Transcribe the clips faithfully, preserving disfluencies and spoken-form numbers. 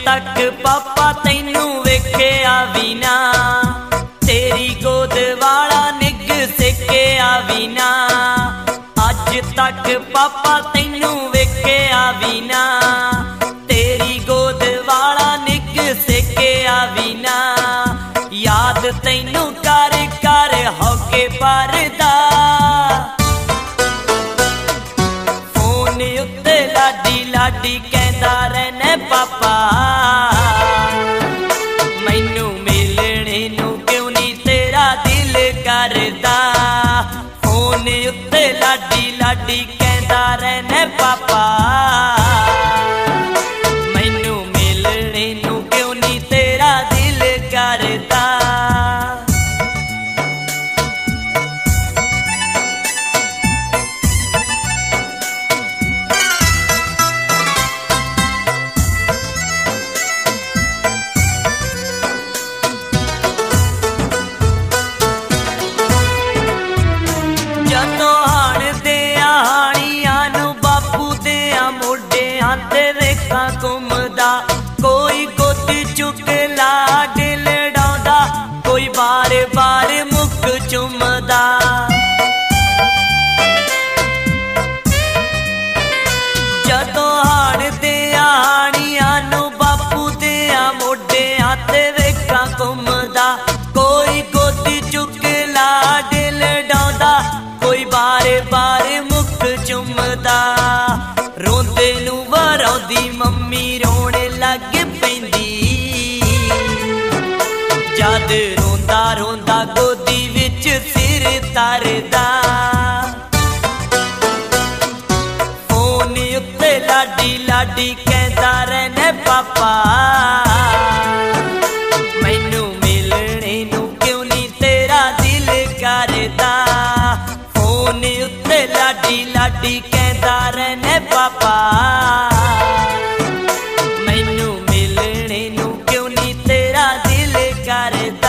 तक पापा तैनू वेखिया भी ना, तेरी गोद वाला निग सिक्या भी ना। अज तक पापा तैनू वेखिया भी ना, तेरी गोद वाला निग सिक्या भी ना। याद तैनू कर कर होके परदा, फोन उत्ते लाडी लाडी कहंदा रहना पापा, मैनू मिलने नू क्यों नी तेरा दिल करदा। फोन उत्ते लाडी लाडी कहंदा रहना पापा, मैनू मिलने नू क्यों नी तेरा दिल करदा। घुमदा कोई गुद चुक लाड लड़ाउंदा, कोई बार बार मुख चुमदा। जदों हाड़ दे हाड़ियां नू बापू दे मोढियां ते वेखां घुमदा, कोई गुद चुक लाड लड़ाउंदा, कोई बार बार मुख चुमदा। रोंदे नू वराउंदी मम्मी रोण लग पैंदी, जद रोंदा रोंदा गोदी विच सिर तरदा। फोन उत्ते लाडी लाडी कहंदा रहना पापा, मैनू मिलने नू क्यों नी तेरा दिल करदा। फोन उत्ते लाडी लाडी कहंदा रहना पापा, मैनू मिलने नू क्यों नी तेरा दिल करदा।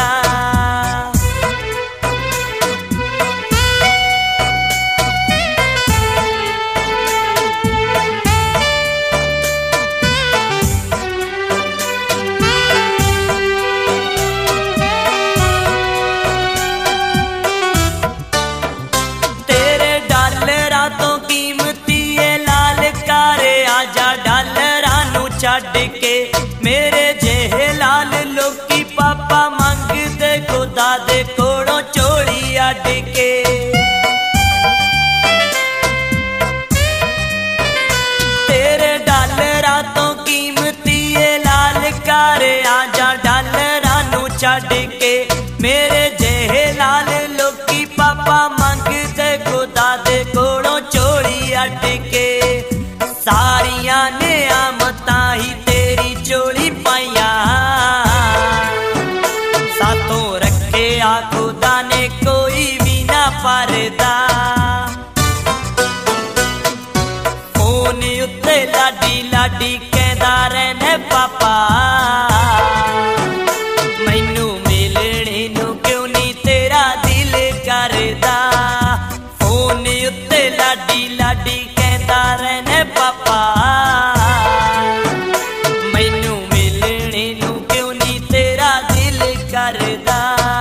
तेरे डालरां तो कीमती है लाल कारे, आजा डालरां नू छड्ड के मेरे जेहे लाल लोकी पापा मंगदे खुदा दे कोलों चोली अड्ड के। तेरे डालरां तो कीमती है लाल कारे, आजा डालरां नू छड्ड के मेरे जेहे लाल लोकी पापा मंगदे खुदा दे कोलों चोली अड्ड के। सारियां नियामतां ही तेरी चोली पाइया, सातों रखिया खुदा ने कोई भी ना परदा। फोन उत्ते लाडी लाडी कहंदा रहना पापा, मैनू मिलने नू क्यों नी तेरा दिल करदा। फोन उत्ते लाडी लाडी कहंदा रहना पापा, मैनू मिलने नू क्यों नी तेरा दिल करदा।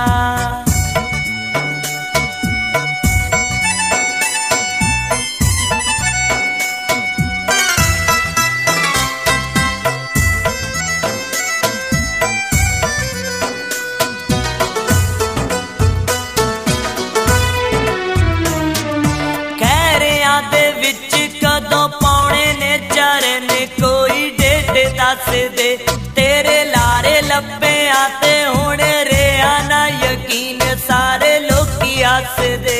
खैरियां दे विच कदों पाउणे ने चरण कोई डेट दस दे, तेरे लारे लब्बिया ते हुण रेहा ना यकीन सारे लोकी हस दे।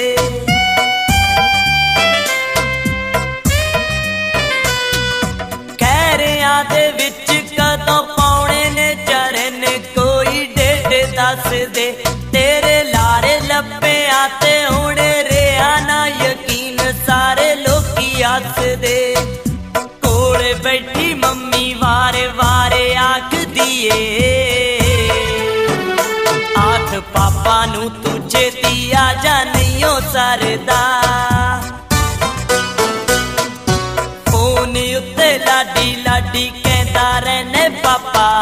खैरियां दे विच कदों पाउणे ने चरण कोई डेट दस दे, तेरे लारे लब्बिया ते हुण रेहा ना यकीन सारे लोकी हस दे। कोले बैठी मम्मी वारे वारे आखदी ए, आख पापा नू तुझे दिया जा नहीं ओ सरदा। फोन उत्ते लाडी लाडी कहंदा रहने पापा,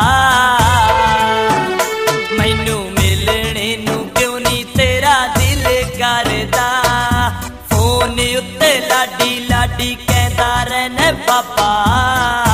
सारे ने बाबा